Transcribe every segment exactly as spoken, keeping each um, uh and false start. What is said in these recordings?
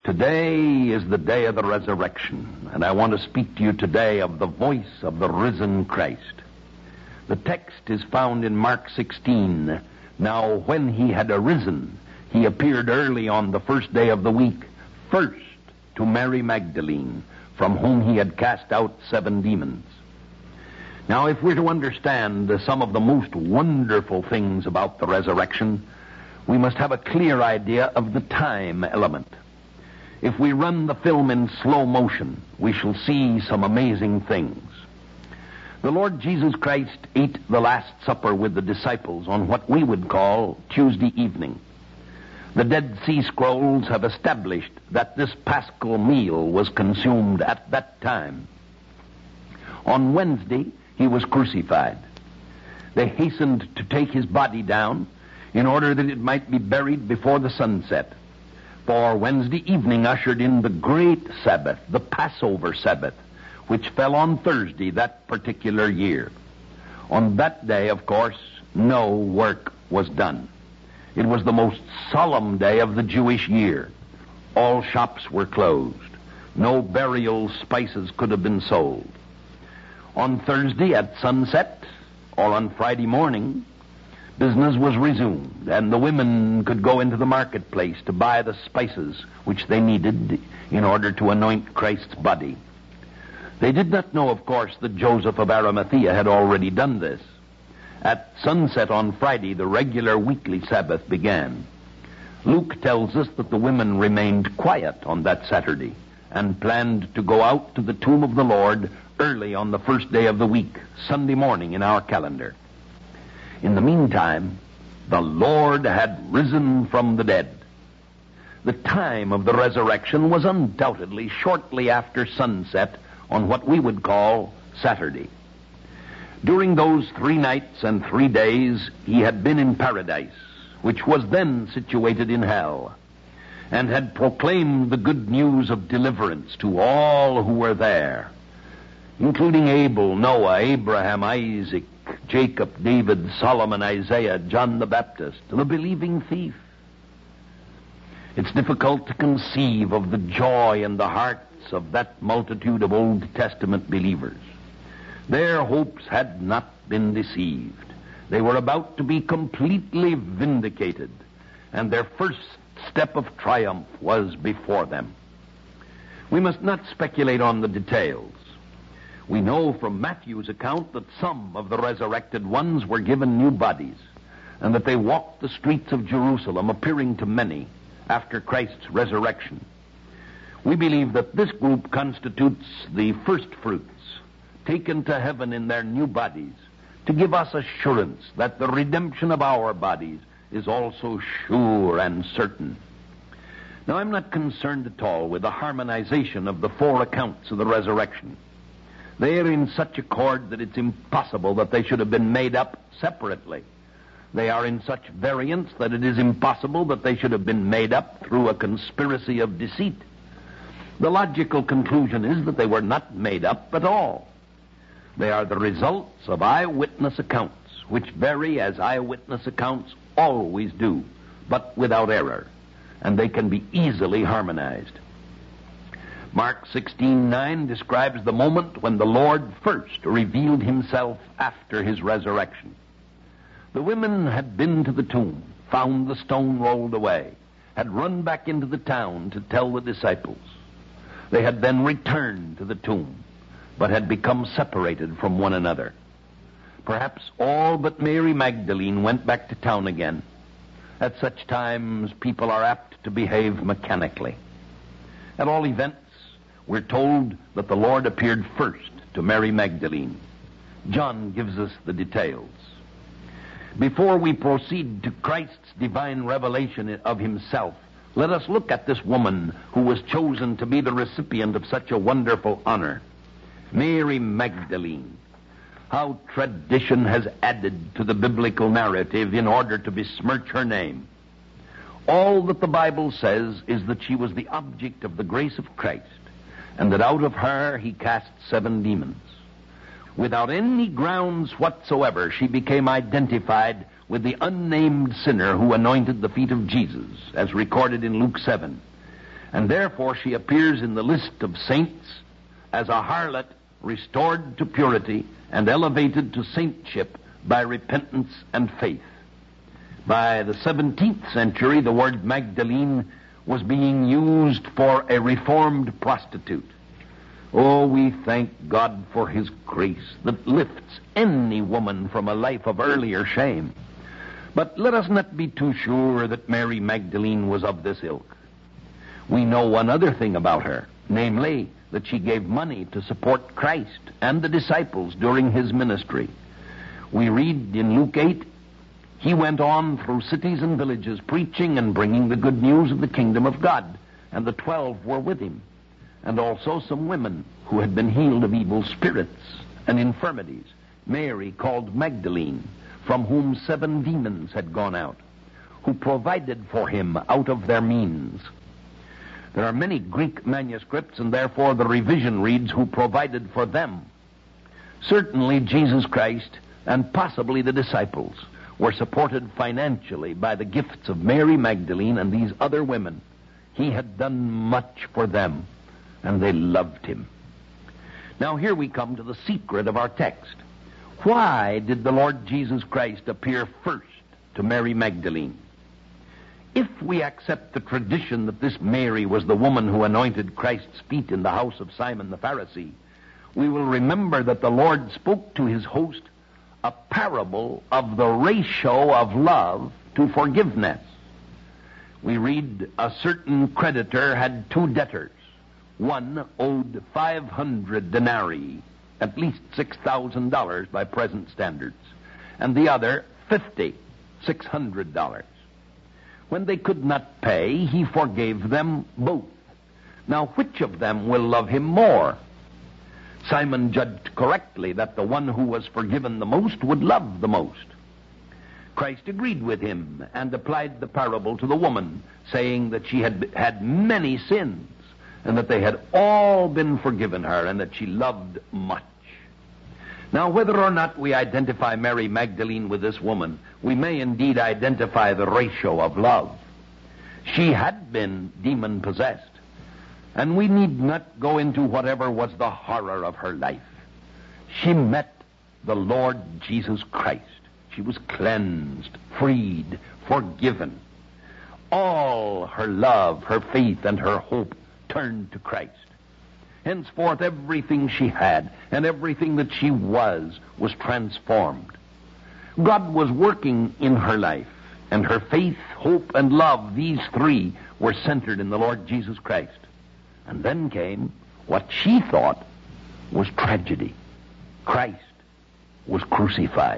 Today is the day of the resurrection, and I want to speak to you today of the voice of the risen Christ. The text is found in Mark sixteen. Now, when he had arisen, he appeared early on the first day of the week, first to Mary Magdalene, from whom he had cast out seven demons. Now, if we're to understand some of the most wonderful things about the resurrection, we must have a clear idea of the time element. If we run the film in slow motion, we shall see some amazing things. The Lord Jesus Christ ate the Last Supper with the disciples on what we would call Tuesday evening. The Dead Sea Scrolls have established that this Paschal meal was consumed at that time. On Wednesday, he was crucified. They hastened to take his body down in order that it might be buried before the sunset. For Wednesday evening ushered in the great Sabbath, the Passover Sabbath, which fell on Thursday that particular year. On that day, of course, no work was done. It was the most solemn day of the Jewish year. All shops were closed. No burial spices could have been sold. On Thursday at sunset, or on Friday morning, business was resumed, and the women could go into the marketplace to buy the spices which they needed in order to anoint Christ's body. They did not know, of course, that Joseph of Arimathea had already done this. At sunset on Friday, the regular weekly Sabbath began. Luke tells us that the women remained quiet on that Saturday and planned to go out to the tomb of the Lord early on the first day of the week, Sunday morning in our calendar. In the meantime, the Lord had risen from the dead. The time of the resurrection was undoubtedly shortly after sunset on what we would call Saturday. During those three nights and three days, he had been in paradise, which was then situated in hell, and had proclaimed the good news of deliverance to all who were there, including Abel, Noah, Abraham, Isaac, Jacob, David, Solomon, Isaiah, John the Baptist, the believing thief. It's difficult to conceive of the joy in the hearts of that multitude of Old Testament believers. Their hopes had not been deceived. They were about to be completely vindicated, and their first step of triumph was before them. We must not speculate on the details. We know from Matthew's account that some of the resurrected ones were given new bodies, and that they walked the streets of Jerusalem, appearing to many after Christ's resurrection. We believe that this group constitutes the first fruits, taken to heaven in their new bodies, to give us assurance that the redemption of our bodies is also sure and certain. Now, I'm not concerned at all with the harmonization of the four accounts of the resurrection. They are in such accord that it's impossible that they should have been made up separately. They are in such variance that it is impossible that they should have been made up through a conspiracy of deceit. The logical conclusion is that they were not made up at all. They are the results of eyewitness accounts, which vary as eyewitness accounts always do, but without error, and they can be easily harmonized. Mark sixteen nine describes the moment when the Lord first revealed himself after his resurrection. The women had been to the tomb, found the stone rolled away, had run back into the town to tell the disciples. They had then returned to the tomb, but had become separated from one another. Perhaps all but Mary Magdalene went back to town again. At such times, people are apt to behave mechanically. At all events, we're told that the Lord appeared first to Mary Magdalene. John gives us the details. Before we proceed to Christ's divine revelation of himself, let us look at this woman who was chosen to be the recipient of such a wonderful honor. Mary Magdalene. How tradition has added to the biblical narrative in order to besmirch her name. All that the Bible says is that she was the object of the grace of Christ, and that out of her he cast seven demons. Without any grounds whatsoever, she became identified with the unnamed sinner who anointed the feet of Jesus, as recorded in Luke seven. And therefore she appears in the list of saints as a harlot restored to purity and elevated to saintship by repentance and faith. By the seventeenth century, the word Magdalene was being used for a reformed prostitute. Oh, we thank God for his grace that lifts any woman from a life of earlier shame. But let us not be too sure that Mary Magdalene was of this ilk. We know one other thing about her, namely, that she gave money to support Christ and the disciples during his ministry. We read in Luke eight, he went on through cities and villages, preaching and bringing the good news of the kingdom of God, and the twelve were with him, and also some women who had been healed of evil spirits and infirmities, Mary called Magdalene, from whom seven demons had gone out, who provided for him out of their means. There are many Greek manuscripts, and therefore the revision reads, who provided for them. Certainly Jesus Christ, and possibly the disciples, were supported financially by the gifts of Mary Magdalene and these other women. He had done much for them, and they loved him. Now here we come to the secret of our text. Why did the Lord Jesus Christ appear first to Mary Magdalene? If we accept the tradition that this Mary was the woman who anointed Christ's feet in the house of Simon the Pharisee, we will remember that the Lord spoke to his host a parable of the ratio of love to forgiveness. We read a certain creditor had two debtors. One owed five hundred denarii, at least six thousand dollars by present standards, and the other fifty, six hundred dollars. When they could not pay, he forgave them both. Now, which of them will love him more? Simon judged correctly that the one who was forgiven the most would love the most. Christ agreed with him and applied the parable to the woman, saying that she had had many sins, and that they had all been forgiven her, and that she loved much. Now, whether or not we identify Mary Magdalene with this woman, we may indeed identify the ratio of love. She had been demon-possessed, and we need not go into whatever was the horror of her life. She met the Lord Jesus Christ. She was cleansed, freed, forgiven. All her love, her faith, and her hope turned to Christ. Henceforth, everything she had and everything that she was was transformed. God was working in her life, and her faith, hope, and love, these three, were centered in the Lord Jesus Christ. And then came what she thought was tragedy. Christ was crucified.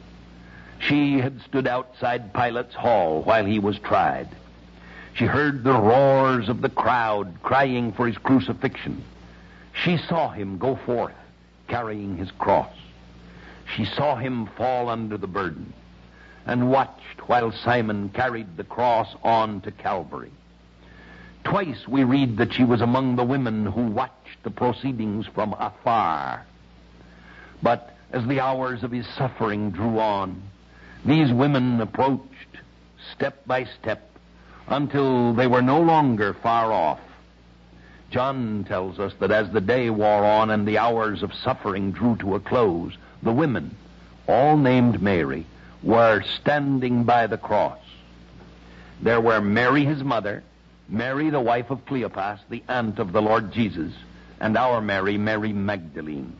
She had stood outside Pilate's hall while he was tried. She heard the roars of the crowd crying for his crucifixion. She saw him go forth carrying his cross. She saw him fall under the burden and watched while Simon carried the cross on to Calvary. Twice we read that she was among the women who watched the proceedings from afar. But as the hours of his suffering drew on, these women approached step by step until they were no longer far off. John tells us that as the day wore on and the hours of suffering drew to a close, the women, all named Mary, were standing by the cross. There were Mary, his mother, Mary, the wife of Cleopas, the aunt of the Lord Jesus, and our Mary, Mary Magdalene.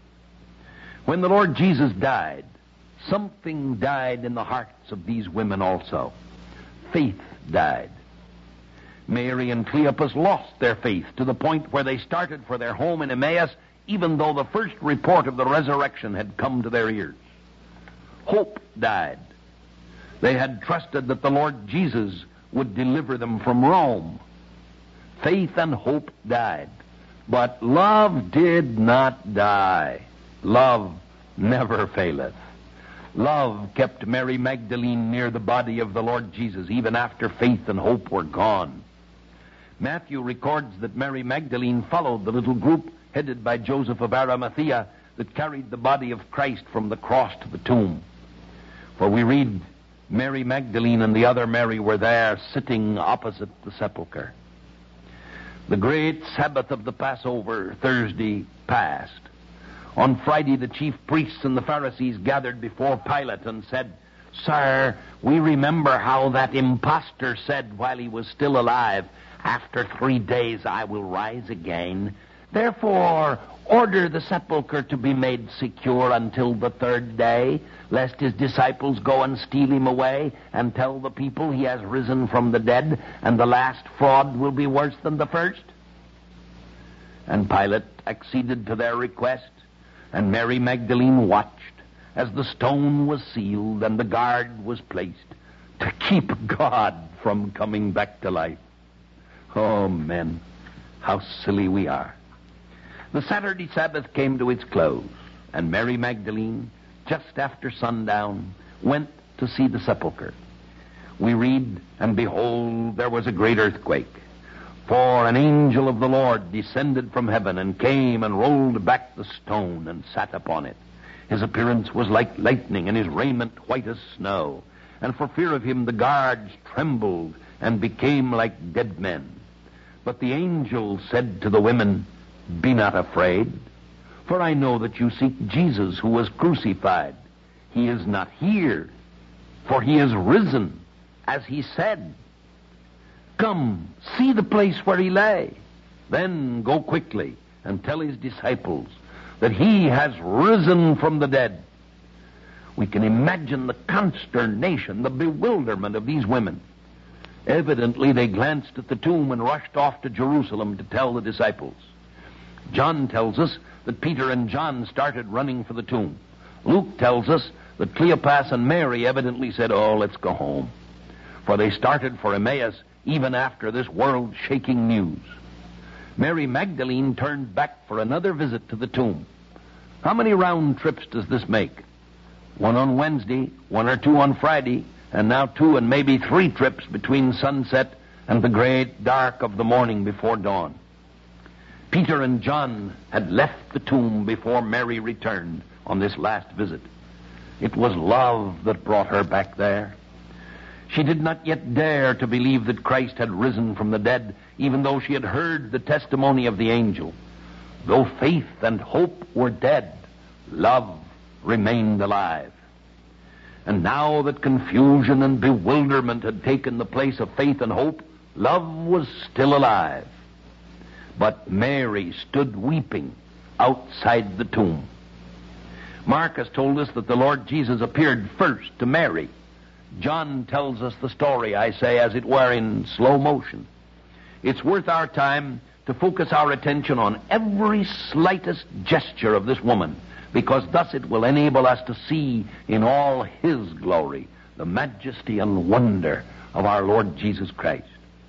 When the Lord Jesus died, something died in the hearts of these women also. Faith died. Mary and Cleopas lost their faith to the point where they started for their home in Emmaus, even though the first report of the resurrection had come to their ears. Hope died. They had trusted that the Lord Jesus would deliver them from Rome. Faith and hope died. But love did not die. Love never faileth. Love kept Mary Magdalene near the body of the Lord Jesus, even after faith and hope were gone. Matthew records that Mary Magdalene followed the little group headed by Joseph of Arimathea that carried the body of Christ from the cross to the tomb. For we read, Mary Magdalene and the other Mary were there sitting opposite the sepulchre. The great Sabbath of the Passover, Thursday, passed. On Friday, the chief priests and the Pharisees gathered before Pilate and said, "Sir, we remember how that impostor said while he was still alive, 'After three days I will rise again.' Therefore, order the sepulchre to be made secure until the third day, lest his disciples go and steal him away and tell the people he has risen from the dead, and the last fraud will be worse than the first." And Pilate acceded to their request, and Mary Magdalene watched as the stone was sealed and the guard was placed to keep God from coming back to life. Oh, men, how silly we are. The Saturday Sabbath came to its close, and Mary Magdalene, just after sundown, went to see the sepulchre. We read, "And behold, there was a great earthquake. For an angel of the Lord descended from heaven and came and rolled back the stone and sat upon it. His appearance was like lightning, and his raiment white as snow. And for fear of him the guards trembled and became like dead men. But the angel said to the women, 'Be not afraid, for I know that you seek Jesus who was crucified. He is not here, for he is risen, as he said. Come, see the place where he lay. Then go quickly and tell his disciples that he has risen from the dead.'" We can imagine the consternation, the bewilderment of these women. Evidently, they glanced at the tomb and rushed off to Jerusalem to tell the disciples. John tells us that Peter and John started running for the tomb. Luke tells us that Cleopas and Mary evidently said, "Oh, let's go home." For they started for Emmaus even after this world-shaking news. Mary Magdalene turned back for another visit to the tomb. How many round trips does this make? One on Wednesday, one or two on Friday, and now two and maybe three trips between sunset and the great dark of the morning before dawn. Peter and John had left the tomb before Mary returned on this last visit. It was love that brought her back there. She did not yet dare to believe that Christ had risen from the dead, even though she had heard the testimony of the angel. Though faith and hope were dead, love remained alive. And now that confusion and bewilderment had taken the place of faith and hope, love was still alive. But Mary stood weeping outside the tomb. Mark has told us that the Lord Jesus appeared first to Mary. John tells us the story, I say, as it were, in slow motion. It's worth our time to focus our attention on every slightest gesture of this woman, because thus it will enable us to see in all his glory the majesty and wonder of our Lord Jesus Christ.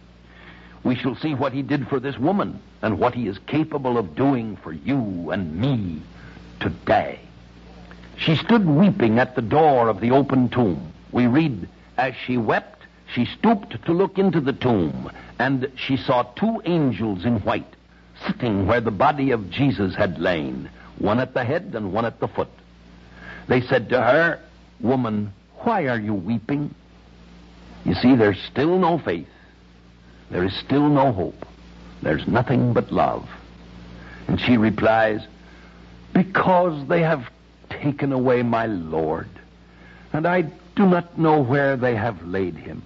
We shall see what he did for this woman and what he is capable of doing for you and me today. She stood weeping at the door of the open tomb. We read, "As she wept, she stooped to look into the tomb, and she saw two angels in white, sitting where the body of Jesus had lain, one at the head and one at the foot. They said to her, 'Woman, why are you weeping?'" You see, there's still no faith. There is still no hope. There's nothing but love. And she replies, "Because they have taken away my Lord, and I do not know where they have laid him."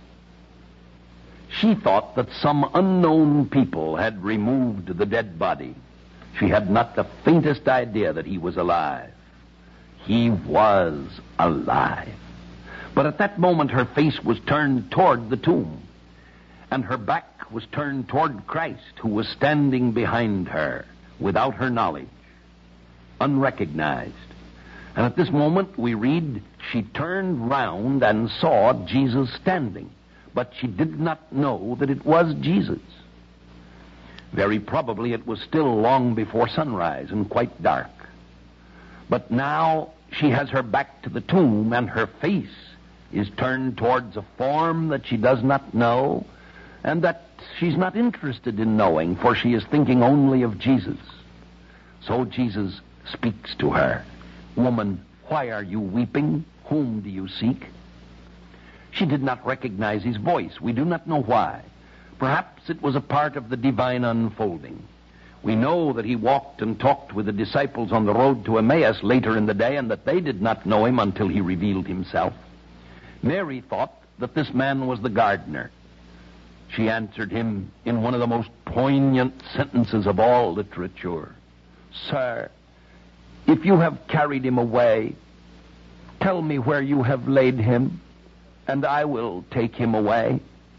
She thought that some unknown people had removed the dead body. She had not the faintest idea that he was alive. He was alive. But at that moment her face was turned toward the tomb, and her back was turned toward Christ, who was standing behind her without her knowledge, unrecognized. And at this moment, we read, she turned round and saw Jesus standing, but she did not know that it was Jesus. Very probably it was still long before sunrise and quite dark. But now she has her back to the tomb, and her face is turned towards a form that she does not know, and that she's not interested in knowing, for she is thinking only of Jesus. So Jesus speaks to her, "Woman, why are you weeping? Whom do you seek?" She did not recognize his voice. We do not know why. Perhaps it was a part of the divine unfolding. We know that he walked and talked with the disciples on the road to Emmaus later in the day, and that they did not know him until he revealed himself. Mary thought that this man was the gardener. She answered him in one of the most poignant sentences of all literature. "Sir, if you have carried him away, tell me where you have laid him, and I will take him away."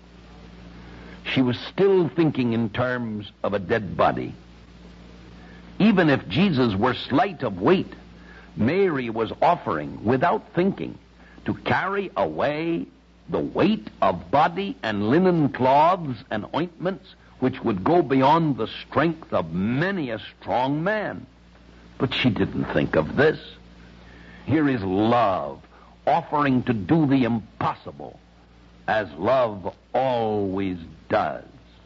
She was still thinking in terms of a dead body. Even if Jesus were slight of weight, Mary was offering, without thinking, to carry away the weight of body and linen cloths and ointments which would go beyond the strength of many a strong man. But she didn't think of this. Here is love offering to do the impossible, as love always does.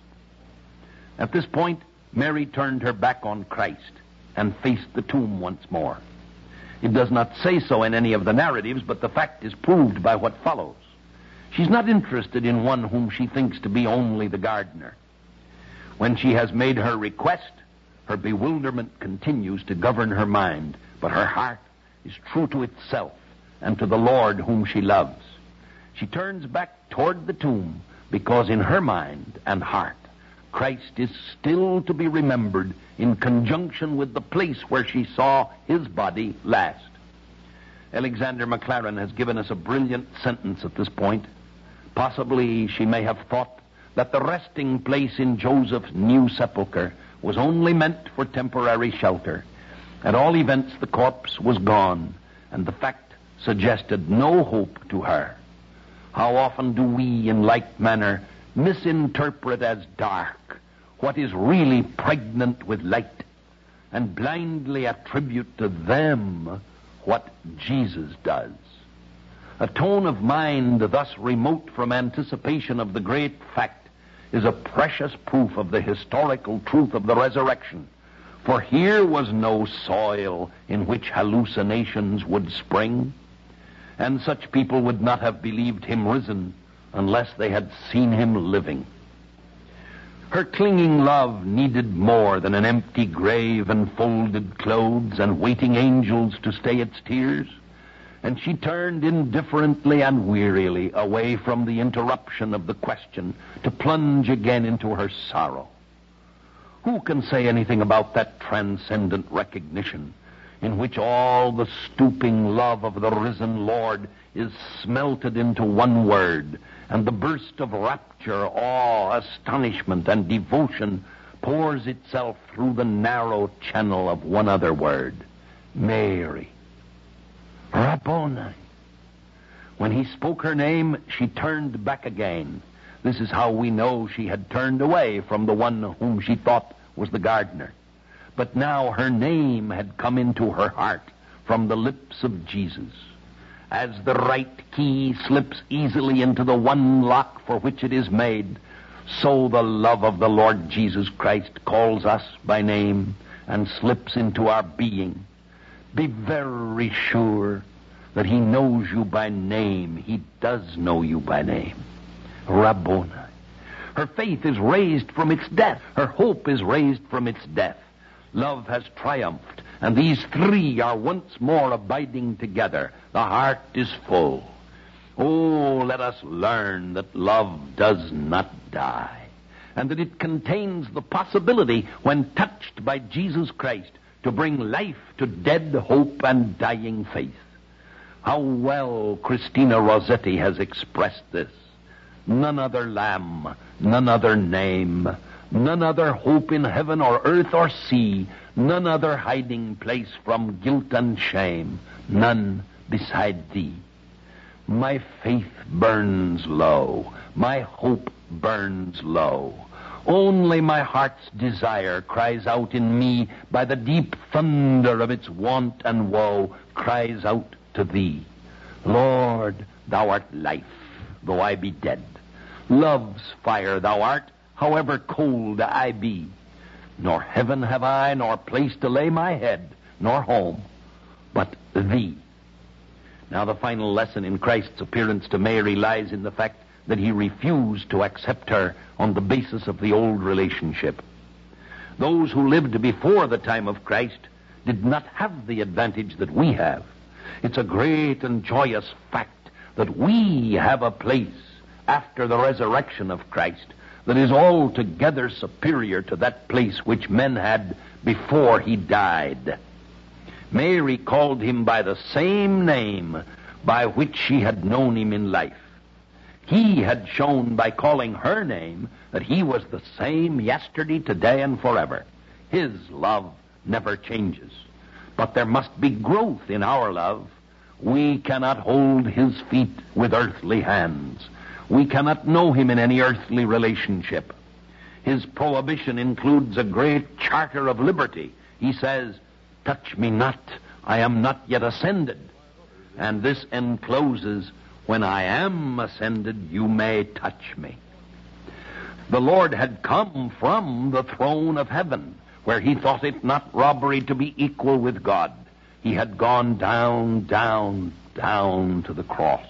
At this point, Mary turned her back on Christ and faced the tomb once more. It does not say so in any of the narratives, but the fact is proved by what follows. She's not interested in one whom she thinks to be only the gardener. When she has made her request, her bewilderment continues to govern her mind, but her heart is true to itself and to the Lord whom she loves. She turns back toward the tomb because in her mind and heart, Christ is still to be remembered in conjunction with the place where she saw his body last. Alexander Maclaren has given us a brilliant sentence at this point. Possibly she may have thought that the resting place in Joseph's new sepulchre was only meant for temporary shelter. At all events, the corpse was gone, and the fact suggested no hope to her. How often do we, in like manner, misinterpret as dark what is really pregnant with light, and blindly attribute to them what Jesus does? A tone of mind thus remote from anticipation of the great fact is a precious proof of the historical truth of the resurrection. For here was no soil in which hallucinations would spring, and such people would not have believed him risen unless they had seen him living. Her clinging love needed more than an empty grave and folded clothes and waiting angels to stay its tears, and she turned indifferently and wearily away from the interruption of the question to plunge again into her sorrow. Who can say anything about that transcendent recognition in which all the stooping love of the risen Lord is smelted into one word, and the burst of rapture, awe, astonishment, and devotion pours itself through the narrow channel of one other word: Mary. Rabboni. When he spoke her name, she turned back again. This is how we know she had turned away from the one whom she thought was the gardener. But now her name had come into her heart from the lips of Jesus. As the right key slips easily into the one lock for which it is made, so the love of the Lord Jesus Christ calls us by name and slips into our being. Be very sure that he knows you by name. He does know you by name. Rabboni. Her faith is raised from its death. Her hope is raised from its death. Love has triumphed, and these three are once more abiding together. The heart is full. Oh, let us learn that love does not die, and that it contains the possibility, when touched by Jesus Christ, to bring life to dead hope and dying faith. How well Christina Rossetti has expressed this. None other lamb, none other name, none other hope in heaven or earth or sea, none other hiding place from guilt and shame, none beside thee. My faith burns low, my hope burns low. Only my heart's desire cries out in me by the deep thunder of its want and woe, cries out to thee. Lord, thou art life, though I be dead. Love's fire thou art, however cold I be. Nor heaven have I, nor place to lay my head, nor home, but thee. Now the final lesson in Christ's appearance to Mary lies in the fact that he refused to accept her on the basis of the old relationship. Those who lived before the time of Christ did not have the advantage that we have. It's a great and joyous fact that we have a place after the resurrection of Christ that is altogether superior to that place which men had before he died. Mary called him by the same name by which she had known him in life. He had shown by calling her name that he was the same yesterday, today, and forever. His love never changes. But there must be growth in our love. We cannot hold his feet with earthly hands. We cannot know him in any earthly relationship. His prohibition includes a great charter of liberty. He says, "Touch me not, I am not yet ascended." And this encloses, "When I am ascended, you may touch me." The Lord had come from the throne of heaven, where he thought it not robbery to be equal with God. He had gone down, down, down to the cross.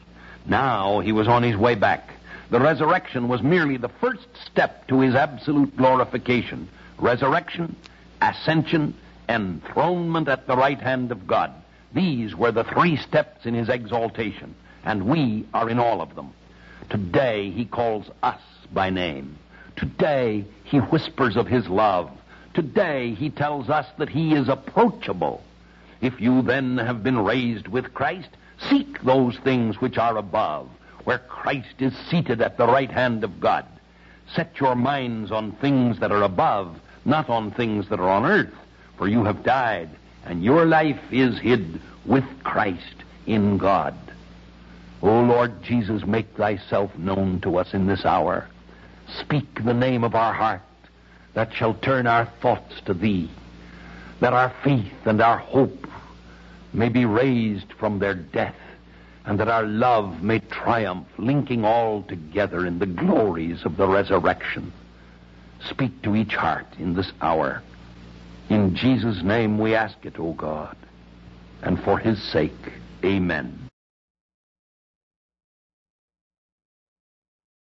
Now he was on his way back. The resurrection was merely the first step to his absolute glorification. Resurrection, ascension, enthronement at the right hand of God. These were the three steps in his exaltation, and we are in all of them. Today he calls us by name. Today he whispers of his love. Today he tells us that he is approachable. If you then have been raised with Christ, seek those things which are above, where Christ is seated at the right hand of God. Set your minds on things that are above, not on things that are on earth, for you have died, and your life is hid with Christ in God. O Lord Jesus, make thyself known to us in this hour. Speak the name of our heart, that shall turn our thoughts to thee, that our faith and our hope may be raised from their death, and that our love may triumph, linking all together in the glories of the resurrection. Speak to each heart in this hour. In Jesus' name we ask it, O God, and for his sake, amen.